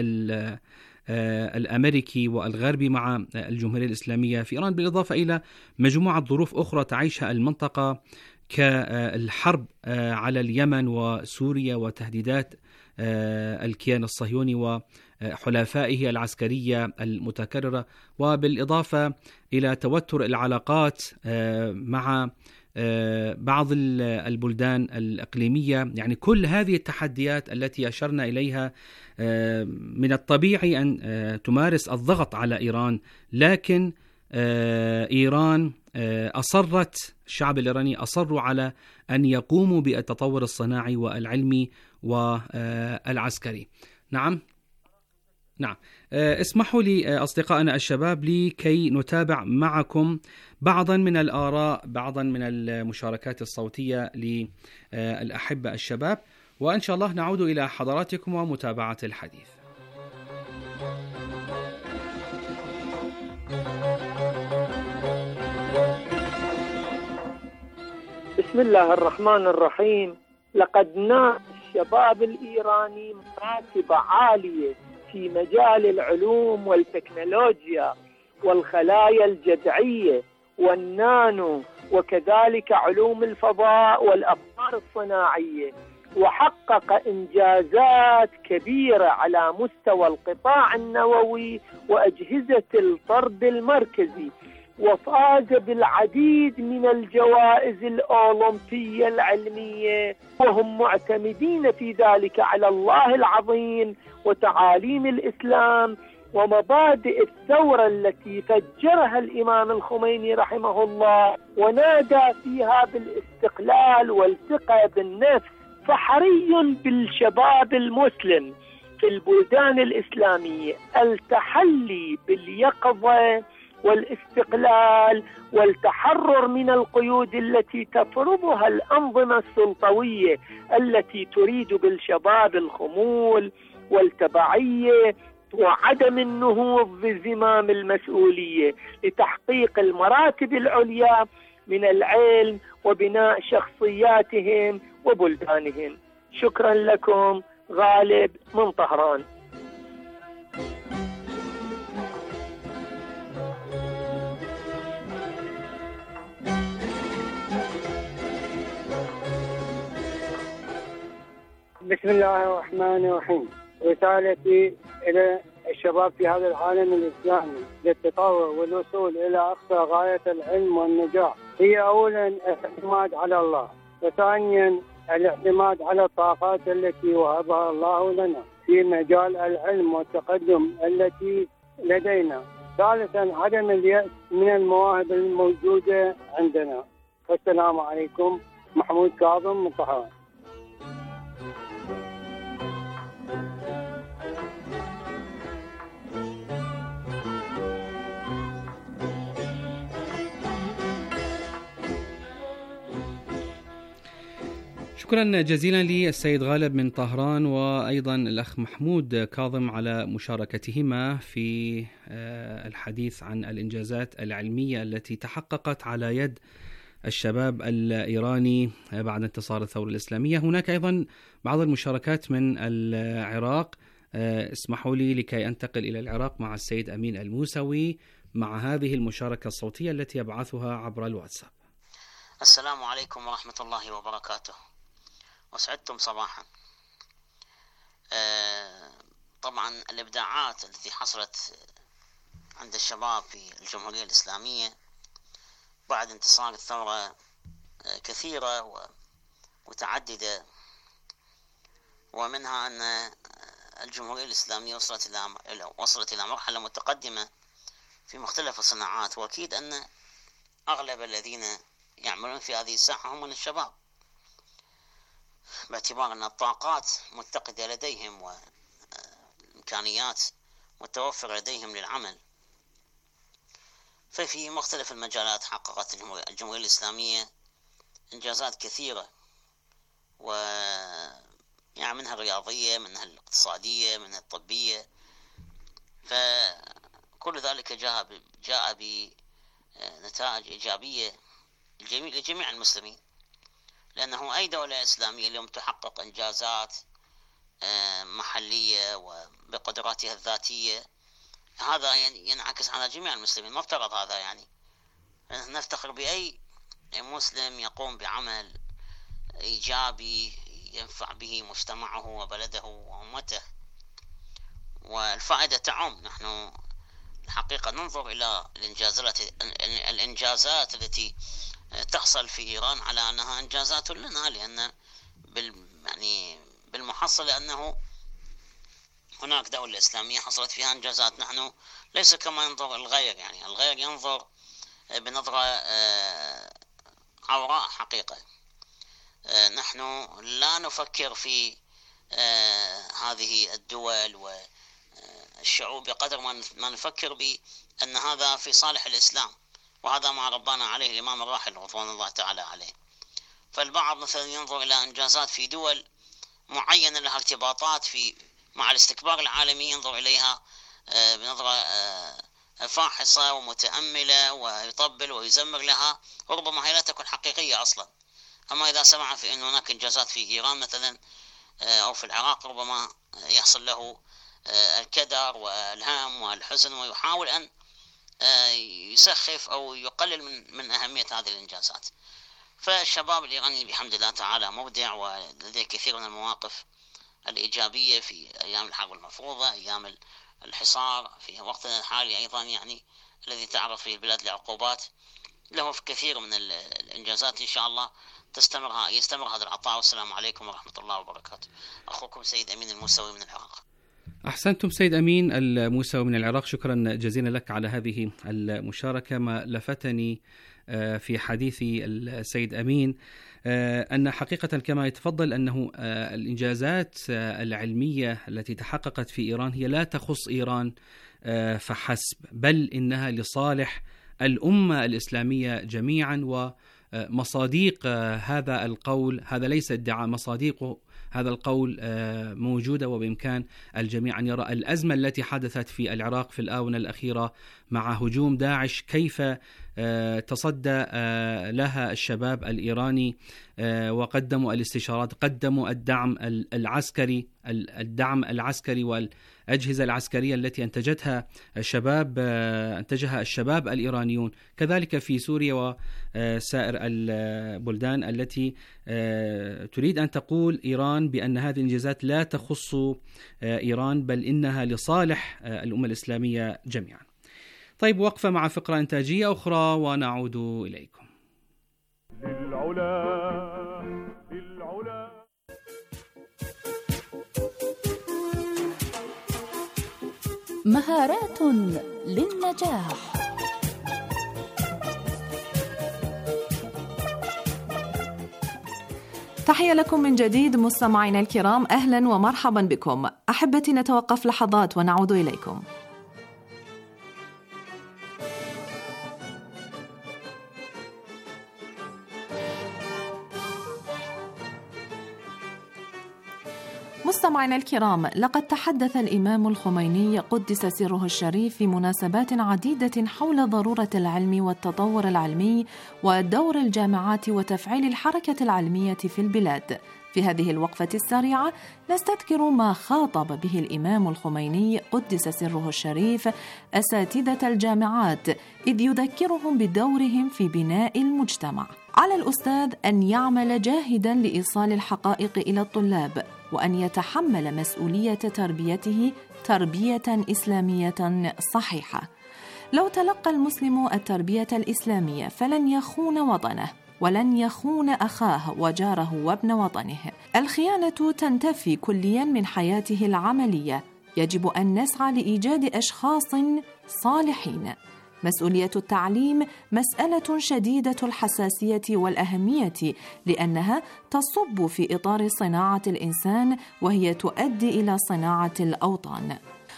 الأمريكي والغربي مع الجمهورية الإسلامية في إيران، بالإضافة إلى مجموعة ظروف أخرى تعيشها المنطقة كالحرب على اليمن وسوريا وتهديدات الكيان الصهيوني وحلفائه العسكرية المتكررة، وبالإضافة إلى توتر العلاقات مع بعض البلدان الإقليمية. يعني كل هذه التحديات التي أشرنا إليها من الطبيعي أن تمارس الضغط على إيران، لكن إيران أصرت، الشعب الإيراني أصروا على أن يقوموا بالتطور الصناعي والعلمي والعسكري. نعم اسمحوا لي أصدقائنا الشباب لكي نتابع معكم بعضا من الآراء، بعضا من المشاركات الصوتية للأحبة الشباب، وإن شاء الله نعود إلى حضراتكم ومتابعة الحديث. بسم الله الرحمن الرحيم. لقد نال الشباب الإيراني مراتب عالية في مجال العلوم والتكنولوجيا والخلايا الجذعية والنانو، وكذلك علوم الفضاء والأقمار الصناعية، وحقق إنجازات كبيرة على مستوى القطاع النووي وأجهزة الطرد المركزي، وفاز بالعديد من الجوائز الأولمبية العلمية، وهم معتمدين في ذلك على الله العظيم وتعاليم الإسلام ومبادئ الثورة التي فجرها الإمام الخميني رحمه الله ونادى فيها بالاستقلال والثقة بالنفس. فحري بالشباب المسلم في البلدان الإسلامية التحلي باليقظة والاستقلال والتحرر من القيود التي تفرضها الأنظمة السلطوية التي تريد بالشباب الخمول والتبعية وعدم النهوض بزمام المسؤولية لتحقيق المراتب العليا من العلم وبناء شخصياتهم وبلدانهم. شكرا لكم. غالب من طهران. بسم الله الرحمن الرحيم. رسالتي إلى الشباب في هذا العالم الإسلامي للتطور والوصول إلى أقصى غاية العلم والنجاح هي أولا الاعتماد على الله، وثانيا الاعتماد على الطاقات التي وهبها الله لنا في مجال العلم والتقدم التي لدينا، ثالثا عدم اليأس من المواهب الموجودة عندنا. والسلام عليكم. محمود كاظم من طهران. شكرا جزيلا للسيد غالب من طهران وأيضا الأخ محمود كاظم على مشاركتهما في الحديث عن الإنجازات العلمية التي تحققت على يد الشباب الإيراني بعد انتصار الثورة الإسلامية. هناك أيضا بعض المشاركات من العراق. اسمحوا لي لكي أنتقل إلى العراق مع السيد أمين الموسوي مع هذه المشاركة الصوتية التي يبعثها عبر الواتساب. السلام عليكم ورحمة الله وبركاته، وسعدتم صباحا. طبعا الإبداعات التي حصلت عند الشباب في الجمهورية الإسلامية بعد انتصار الثورة كثيرة ومتعددة، ومنها أن الجمهورية الإسلامية وصلت إلى مرحلة متقدمة في مختلف الصناعات، وأكيد أن أغلب الذين يعملون في هذه الساحة هم من الشباب، باعتبار أن الطاقات متقدة لديهم والإمكانيات متوفرة لديهم للعمل. ففي مختلف المجالات حققت الجمهورية الإسلامية إنجازات كثيرة، يعني منها الرياضية، منها الاقتصادية، منها الطبية. فكل ذلك جاء بنتائج إيجابية لجميع المسلمين، لأنه أي دولة إسلامية اليوم تحقق إنجازات محلية وبقدراتها الذاتية، هذا يعني ينعكس على جميع المسلمين. مفترض هذا يعني نفتخر بأي مسلم يقوم بعمل إيجابي ينفع به مجتمعه وبلده وأمته، والفائدة تعم. نحن الحقيقة ننظر إلى الإنجازات التي تحصل في إيران على أنها إنجازات لنا، لأن بالمحصل لأنه هناك دولة إسلامية حصلت فيها إنجازات. نحن ليس كما ينظر الغير، يعني الغير ينظر بنظرة عوراء حقيقة. نحن لا نفكر في هذه الدول والشعوب بقدر ما نفكر بأن هذا في صالح الإسلام، وهذا ما ربنا عليه الإمام الراحل رضوان الله تعالى عليه. فالبعض مثلا ينظر إلى إنجازات في دول معينة لها ارتباطات مع الاستكبار العالمي، ينظر إليها بنظرة فاحصة ومتأملة ويطبل ويزمر لها، وربما هي لا تكون حقيقية أصلا. أما إذا سمع في أن هناك إنجازات في إيران مثلا أو في العراق ربما يحصل له الكدر والهام والحزن، ويحاول أن يسخف أو يقلل من أهمية هذه الإنجازات. فالشباب الإيراني بحمد الله تعالى مبدع، ولديه كثير من المواقف الإيجابية في أيام الحرب المفروضة، أيام الحصار، في وقتنا الحالي أيضا يعني الذي تعرض فيه البلاد لعقوبات. له في كثير من الإنجازات، إن شاء الله يستمر هذا العطاء. والسلام عليكم ورحمة الله وبركاته. أخوكم سيد أمين الموسوي من العراق. أحسنتم سيد أمين الموسوي من العراق، شكرا جزيلا لك على هذه المشاركة. ما لفتني في حديث السيد أمين أن حقيقة كما يتفضل أنه الإنجازات العلمية التي تحققت في إيران هي لا تخص إيران فحسب، بل إنها لصالح الأمة الإسلامية جميعا. ومصاديق هذا القول، هذا ليس ادعاء، مصاديق هذا القول موجودة، وبإمكان الجميع أن يرى الأزمة التي حدثت في العراق في الآونة الأخيرة مع هجوم داعش، كيف تصدى لها الشباب الإيراني وقدموا الاستشارات، قدموا الدعم العسكري والأجهزة العسكرية التي أنتجها الشباب الإيرانيون، كذلك في سوريا وسائر البلدان التي تريد أن تقول إيران بأن هذه الإنجازات لا تخص إيران، بل إنها لصالح الأمة الإسلامية جميعا. طيب، وقفة مع فقرة إنتاجية أخرى ونعود إليكم. مهارات للنجاح. تحية لكم من جديد مستمعينا الكرام، أهلا ومرحبا بكم. أحبتي، نتوقف لحظات ونعود إليكم. مستمعينا الكرام، لقد تحدث الإمام الخميني قدس سره الشريف في مناسبات عديدة حول ضرورة العلم والتطور العلمي ودور الجامعات وتفعيل الحركة العلمية في البلاد. في هذه الوقفة السريعة نستذكر ما خاطب به الإمام الخميني قدس سره الشريف أساتذة الجامعات، إذ يذكرهم بدورهم في بناء المجتمع. على الأستاذ أن يعمل جاهدا لإيصال الحقائق إلى الطلاب، وأن يتحمل مسؤولية تربيته تربية إسلامية صحيحة. لو تلقى المسلم التربية الإسلامية فلن يخون وطنه، ولن يخون أخاه وجاره وابن وطنه. الخيانة تنتفي كليا من حياته العملية. يجب أن نسعى لإيجاد أشخاص صالحين. مسؤولية التعليم مسألة شديدة الحساسية والأهمية، لأنها تصب في إطار صناعة الإنسان، وهي تؤدي إلى صناعة الأوطان.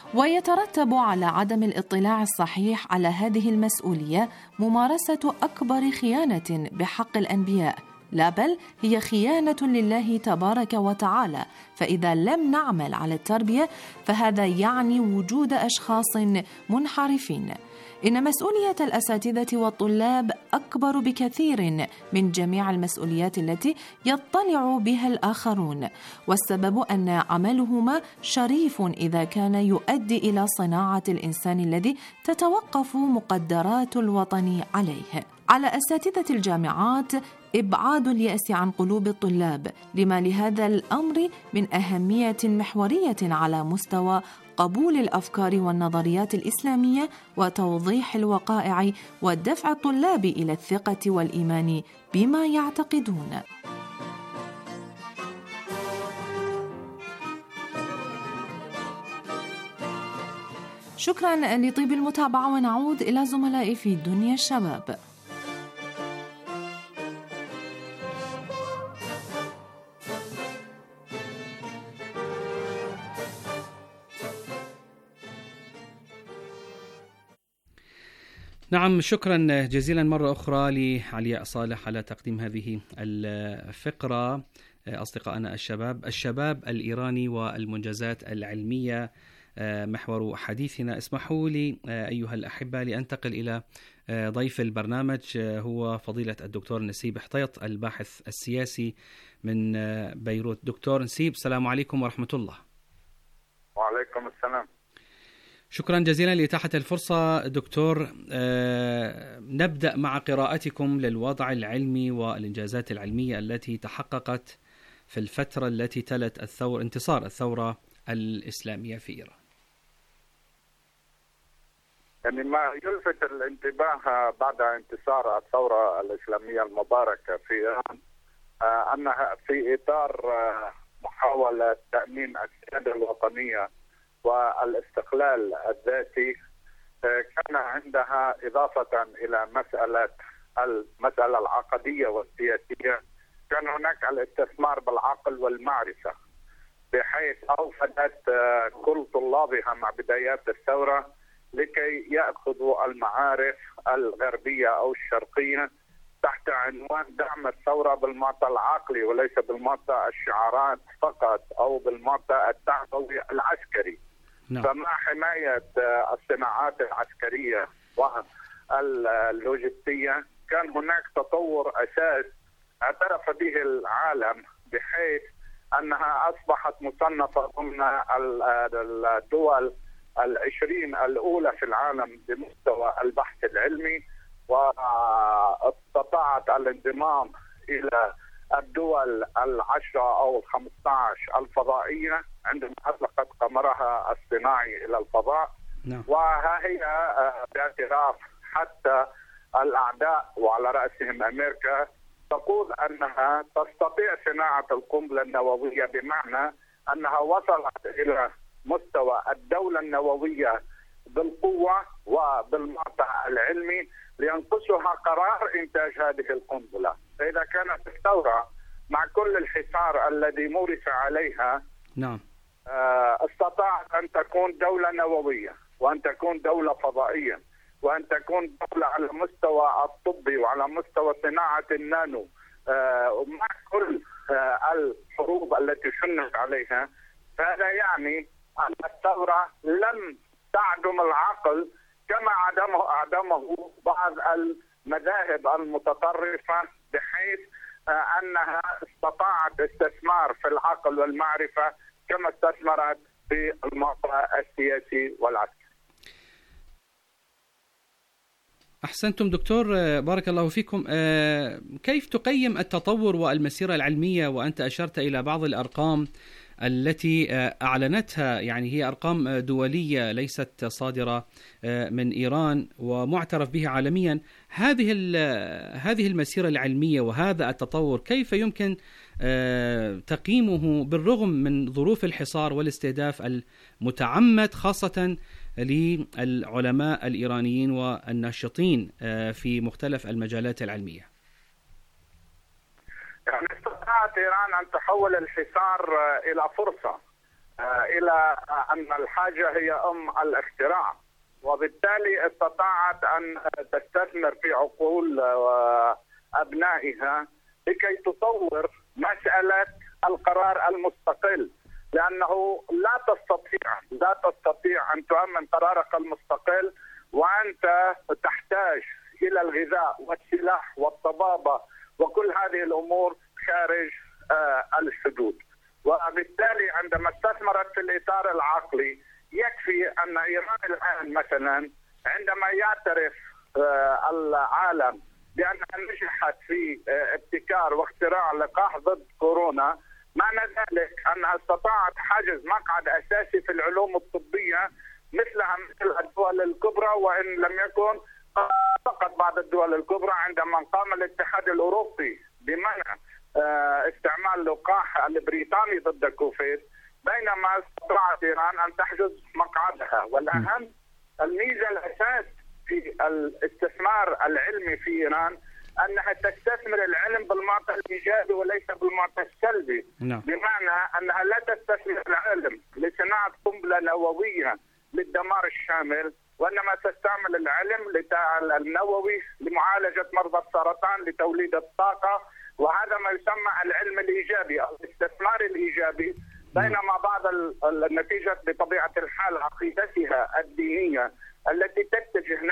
ويترتب على عدم الاطلاع الصحيح على هذه المسؤولية ممارسة أكبر خيانة بحق الأنبياء، لا بل هي خيانة لله تبارك وتعالى. فإذا لم نعمل على التربية فهذا يعني وجود أشخاص منحرفين. إن مسؤولية الأساتذة والطلاب أكبر بكثير من جميع المسؤوليات التي يطلع بها الآخرون، والسبب أن عملهما شريف إذا كان يؤدي إلى صناعة الإنسان الذي تتوقف مقدرات الوطن عليه. على أساتذة الجامعات إبعاد اليأس عن قلوب الطلاب، لما لهذا الأمر من أهمية محورية على مستوى قبول الأفكار والنظريات الإسلامية وتوضيح الوقائع ودفع الطلاب إلى الثقة والإيمان بما يعتقدون. شكرا لطيب المتابعة، ونعود إلى زملائي في دنيا الشباب. نعم، شكرا جزيلا مرة أخرى لعلياء صالح على تقديم هذه الفقرة. أصدقائنا الشباب الإيراني والمنجزات العلمية محور حديثنا. اسمحوا لي أيها الأحبة لأنتقل إلى ضيف البرنامج هو فضيلة الدكتور نسيب حطيط، الباحث السياسي من بيروت. دكتور نسيب، السلام عليكم ورحمة الله. وعليكم السلام. شكرا جزيلا لإتاحة الفرصة. دكتور، نبدأ مع قراءتكم للوضع العلمي والإنجازات العلمية التي تحققت في الفترة التي تلت انتصار الثورة الإسلامية في إيران. يعني ما يلفت الانتباه بعد انتصار الثورة الإسلامية المباركة في إيران أنها في إطار محاولة تأمين السيادة الوطنية والاستقلال الذاتي، كان عندها إضافة إلى المسألة العقدية والسياسية، كان هناك الاستثمار بالعقل والمعرفة، بحيث أوفدت كل طلابها مع بدايات الثورة لكي يأخذوا المعارف الغربية أو الشرقية تحت عنوان دعم الثورة بالمعطى العقلي وليس بالمعطى الشعارات فقط أو بالمعطى التعبوي العسكري. فمع حماية الصناعات العسكرية واللوجستية كان هناك تطور أساس اعترف به العالم، بحيث أنها أصبحت مصنفة ضمن الدول 20 الأولى في العالم بمستوى البحث العلمي، واستطاعت الانضمام إلى الدول 10 أو 15 الفضائية عندما أطلقت قمرها الصناعي إلى الفضاء. وها هي باعتراف حتى الأعداء وعلى رأسهم أمريكا تقول أنها تستطيع صناعة القنبلة النووية، بمعنى أنها وصلت إلى مستوى الدولة النووية بالقوة وبالمعطى العلمي لينقصها قرار إنتاج هذه القنبلة. فإذا كانت الثورة مع كل الحصار الذي مورس عليها استطاعت أن تكون دولة نووية وأن تكون دولة فضائية وأن تكون دولة على مستوى الطبي وعلى مستوى صناعة النانو، ومع كل الحروب التي شنت عليها، فهذا يعني أن الثورة لم تعدم العقل كما عدمه بعض المذاهب المتطرفة، بحيث أنها استطاعت استثمار في العقل والمعرفة كما استثمرت في المعطى السياسي والعسكري. أحسنتم دكتور، بارك الله فيكم. كيف تقيم التطور والمسيرة العلمية، وأنت أشرت إلى بعض الأرقام التي أعلنتها، يعني هي أرقام دولية ليست صادرة من إيران ومعترف به عالميا. هذه المسيرة العلمية وهذا التطور كيف يمكن تقييمه بالرغم من ظروف الحصار والاستهداف المتعمد خاصة للعلماء الإيرانيين والناشطين في مختلف المجالات العلمية؟ يعني استطاعت إيران أن تحول الحصار إلى فرصة، إلى أن الحاجة هي أم الاختراع، وبالتالي استطاعت أن تستثمر في عقول أبنائها لكي تطور مسألة القرار المستقل، لأنه لا تستطيع أن تؤمن قرارك المستقل وأنت تحتاج إلى الغذاء والسلاح والطبابة وكل هذه الأمور خارج الحدود. وبالتالي عندما استثمرت في الإطار العقلي، يكفي أن إيران الآن مثلا عندما يعترف العالم بأنها نجحت في ابتكار واختراع لقاح ضد كورونا، معنى ذلك أنها استطاعت حجز مقعد أساسي في العلوم الطبية مثلها مثل الدول الكبرى، وإن لم يكن فقط بعض الدول الكبرى، عندما قام الاتحاد الأوروبي بمنع استعمال اللقاح البريطاني ضد كوفيد، بينما استطاعت إيران أن تحجز مقعدها. والأهم الميزة الأساس في الاستثمار العلمي في إيران أنها تستثمر العلم بالمعطى الإيجابي وليس بالمعطى السلبي. بمعنى أنها لا تستثمر العلم لصناعة قنبلة نووية للدمار الشامل، وإنما تستعمل العلم النووي لمعالجة مرضى السرطان، لتوليد الطاقة، وهذا ما يسمى العلم الإيجابي أو الاستثمار الإيجابي. بينما بعض النتيجة بطبيعة الحال عقيدتها الدينية التي تتجه نحو الخير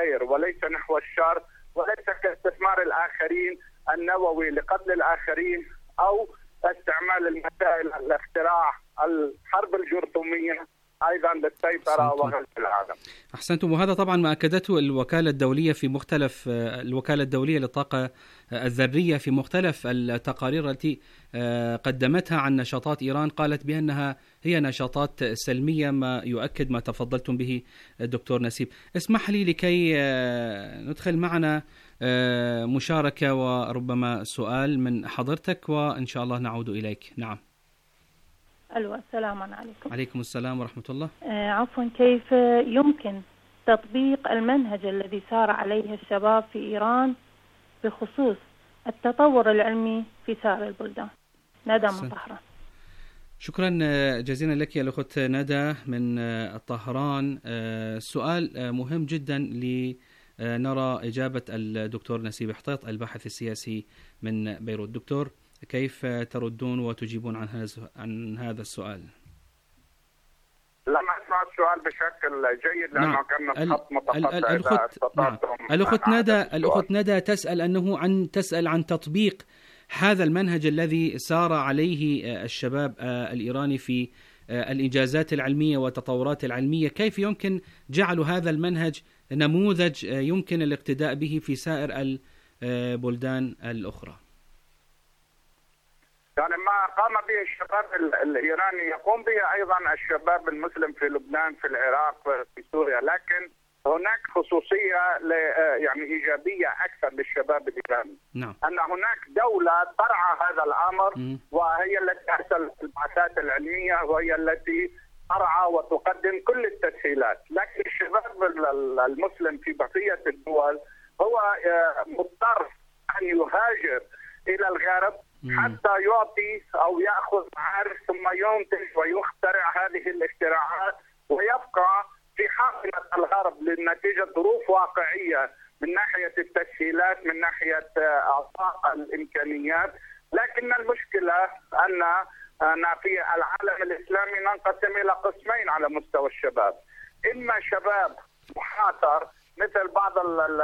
الخير وليس نحو الشر، وليس كاستثمار الآخرين النووي لقتل الآخرين أو استعمال المسائل الاختراع الحرب الجرثومية أيضا للسيطرة وغزو العالم. أحسنتم. وهذا طبعا ما أكدته الوكالة الدولية في مختلف الوكالة الدولية للطاقة الذرية في مختلف التقارير التي قدمتها عن نشاطات إيران، قالت بأنها هي نشاطات سلمية، ما يؤكد ما تفضلتم به دكتور نسيب. اسمح لي لكي ندخل معنا مشاركة وربما سؤال من حضرتك وإن شاء الله نعود إليك. نعم. ألو، السلام عليكم. عليكم السلام ورحمة الله. عفوا، كيف يمكن تطبيق المنهج الذي سار عليه الشباب في إيران بخصوص التطور العلمي في سائر البلدان؟ ندى من طهران. شكرا جزيلا لك يا الأخت ندى من طهران. سؤال مهم جدا لنرى إجابة الدكتور نسيب حطيط الباحث السياسي من بيروت. دكتور، كيف تردون وتجيبون عن هذا السؤال؟ لم أسمع السؤال بشكل جيد لأنه كان الخط متقطع. الأخت ندى تسأل عن تطبيق هذا المنهج الذي سار عليه الشباب الإيراني في الإنجازات العلمية والتطورات العلمية، كيف يمكن جعل هذا المنهج نموذج يمكن الاقتداء به في سائر البلدان الأخرى؟ يعني ما قام به الشباب الإيراني يقوم به أيضا الشباب المسلم في لبنان، في العراق، في سوريا، لكن هناك خصوصية يعني إيجابية أكثر للشباب الإيراني. نعم. أن هناك دولة ترعى هذا الأمر وهي التي أرسلت البعثات العلمية وهي التي ترعى وتقدم كل التسهيلات، لكن الشباب المسلم في بقية الدول هو مضطر أن يهاجر إلى الغرب حتى يعطي أو يأخذ معارف ثم ينتج ويخترع هذه الاختراعات ويبقى في حافلة الغرب لنتيجة ظروف واقعية من ناحية التسهيلات، من ناحية أعطاء الإمكانيات. لكن المشكلة أن في العالم الإسلامي ننقسم إلى قسمين على مستوى الشباب، إما شباب محاصر مثل بعض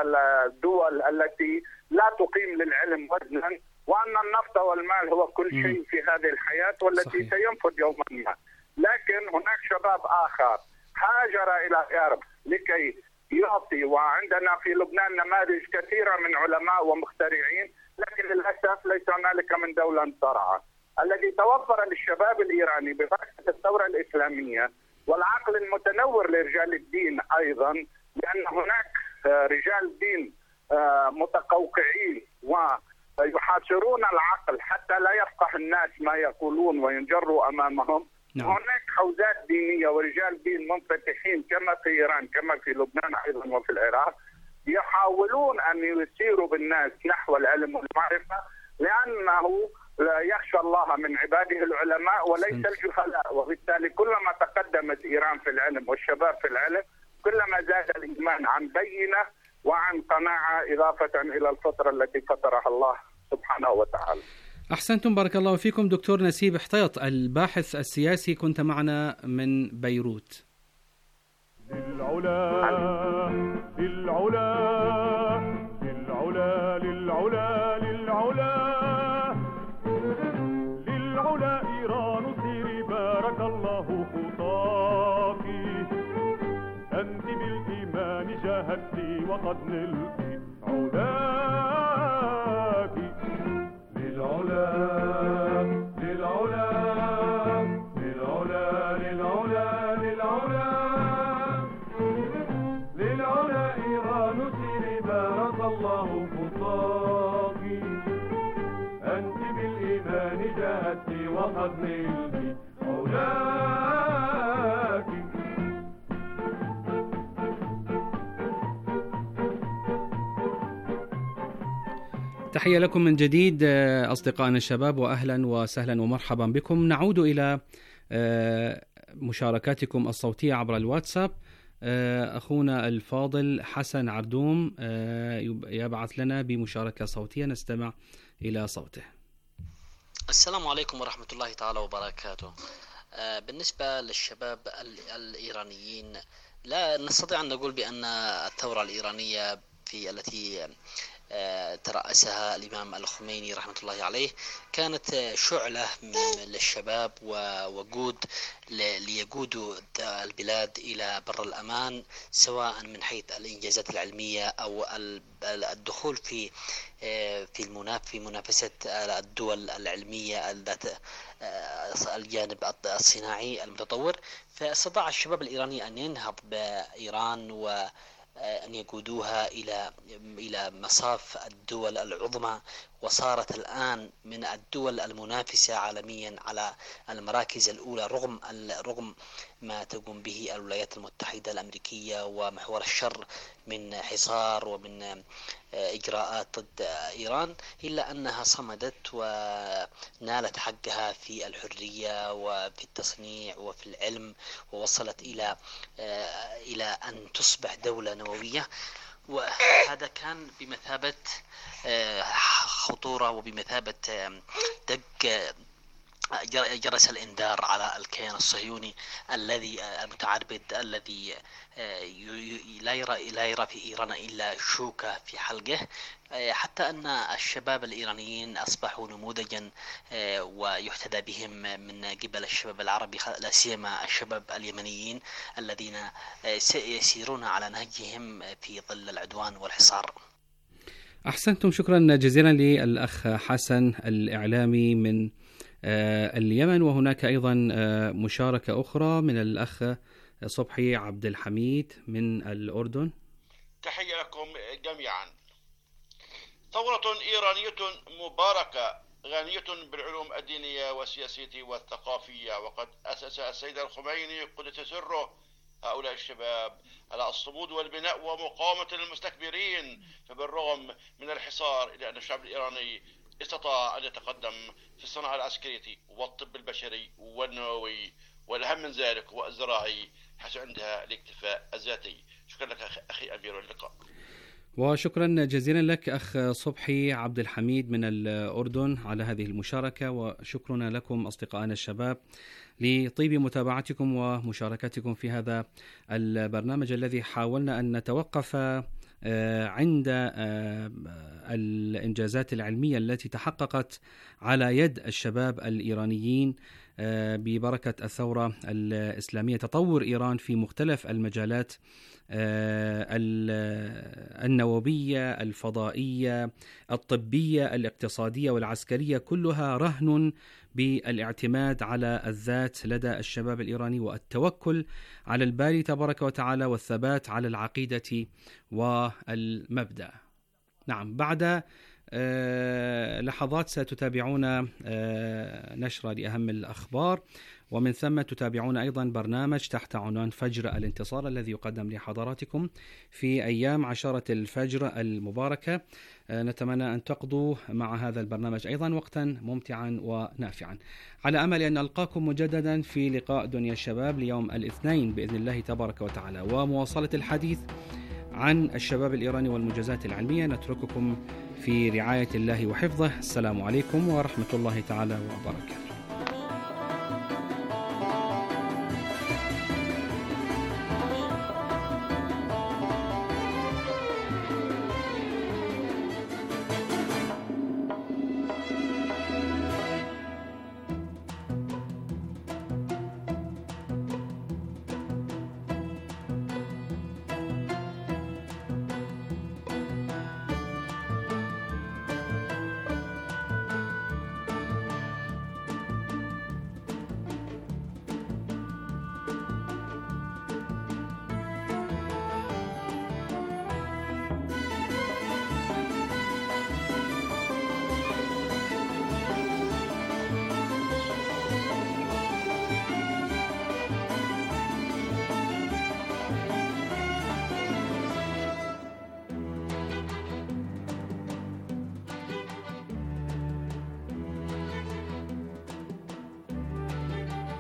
الدول التي لا تقيم للعلم وزنا، وأن النفط والمال هو كل شيء في هذه الحياة والتي صحيح. سينفد يوما ما. لكن هناك شباب آخر هاجر إلى الغرب لكي يعطي، وعندنا في لبنان نماذج كثيرة من علماء ومخترعين، لكن للأسف ليس هنالك من دولة ترعى. الذي توفر للشباب الإيراني ببركة الثورة الإسلامية والعقل المتنور لرجال الدين أيضا، لأن هناك رجال دين متقوقعين ويحاصرون العقل حتى لا يفقه الناس ما يقولون وينجروا أمامهم. نعم. هناك حوزات دينية ورجال دين منفتحين كما في إيران كما في لبنان أيضا وفي العراق، يحاولون أن يسيروا بالناس نحو العلم والمعرفة، لأنه يخشى الله من عباده العلماء وليس الجهلاء. وبالتالي كلما تقدمت إيران في العلم والشباب في العلم كلما زاد الإيمان عن بينة وعن قناعة، إضافة إلى الفطرة التي فطرها الله سبحانه وتعالى. أحسنتم، بارك الله فيكم. دكتور نسيب حطيط الباحث السياسي، كنت معنا من بيروت. للعلا للعلا للعلا للعلا للعلا للعلا إيران سيري بارك الله خطاك، أنت بالإيمان جاهدتي وقد نلت علاك. للعلا للعلا للعلا للعلا للعلا للعلا إيران سيري بارك الله خطاك، أنت بالإيمان جاهدتي وقد نلت علاك. تحية لكم من جديد أصدقائنا الشباب، وأهلا وسهلا ومرحبا بكم. نعود إلى مشاركاتكم الصوتية عبر الواتساب. أخونا الفاضل حسن عردوم يبعث لنا بمشاركة صوتية، نستمع إلى صوته. السلام عليكم ورحمة الله تعالى وبركاته. بالنسبة للشباب الإيرانيين لا نستطيع أن نقول بأن الثورة الإيرانية التي ترأسها الإمام الخميني رحمة الله عليه كانت شعلة للشباب ووقود ليقودوا البلاد إلى بر الأمان، سواء من حيث الإنجازات العلمية أو الدخول في منافسة الدول العلمية ذات الجانب الصناعي المتطور. فاستطاع الشباب الإيراني أن ينهض بإيران وأن يقودوها إلى مصاف الدول العظمى، وصارت الآن من الدول المنافسة عالميا على المراكز الأولى رغم ما تقوم به الولايات المتحدة الأمريكية ومحور الشر من حصار ومن إجراءات ضد إيران، إلا أنها صمدت ونالت حقها في الحرية وفي التصنيع وفي العلم، ووصلت إلى أن تصبح دولة نووية. وهذا كان بمثابة خطورة وبمثابة دق جرس الإنذار على الكيان الصهيوني الذي المتعربد الذي لا يرى في إيران إلا شوكة في حلقه، حتى أن الشباب الإيرانيين أصبحوا نموذجا ويحتذى بهم من قبل الشباب العربي، لا سيما الشباب اليمنيين الذين سيسيرون على نهجهم في ظل العدوان والحصار. أحسنتم، شكرا جزيلا للأخ حسن الإعلامي من اليمن. وهناك أيضا مشاركة أخرى من الأخ صبحي عبد الحميد من الأردن. تحية لكم جميعا. ثورة إيرانية مباركة غنية بالعلوم الدينية والسياسية والثقافية، وقد أسس السيد الخميني قدس سره هؤلاء الشباب على الصمود والبناء ومقاومة المستكبرين، فبالرغم من الحصار إلى أن الشعب الإيراني استطاع أن يتقدم في الصناعة العسكرية والطب البشري والنووي، والأهم من ذلك هو الزراعي، حيث عندها الاكتفاء الذاتي. شكرا لك أخي أمير، واللقاء. وشكرا جزيلا لك أخ صبحي عبد الحميد من الأردن على هذه المشاركة، وشكرنا لكم أصدقائنا الشباب لطيب متابعتكم ومشاركتكم في هذا البرنامج الذي حاولنا أن نتوقف عند الإنجازات العلمية التي تحققت على يد الشباب الإيرانيين ببركة الثورة الإسلامية، تطور إيران في مختلف المجالات النووية، الفضائية، الطبية، الاقتصادية والعسكرية، كلها رهن بالاعتماد على الذات لدى الشباب الإيراني والتوكل على الباري تبارك وتعالى والثبات على العقيدة والمبدأ. نعم، بعد لحظات ستتابعون نشرة لأهم الأخبار، ومن ثم تتابعون أيضا برنامج تحت عنوان فجر الانتصار الذي يقدم لحضراتكم في أيام عشرة الفجر المباركة. نتمنى أن تقضوا مع هذا البرنامج أيضا وقتا ممتعا ونافعا، على أمل أن نلقاكم مجددا في لقاء دنيا الشباب ليوم الاثنين بإذن الله تبارك وتعالى، ومواصلة الحديث عن الشباب الإيراني والمنجزات العلمية. نترككم في رعاية الله وحفظه. السلام عليكم ورحمة الله تعالى وبركاته.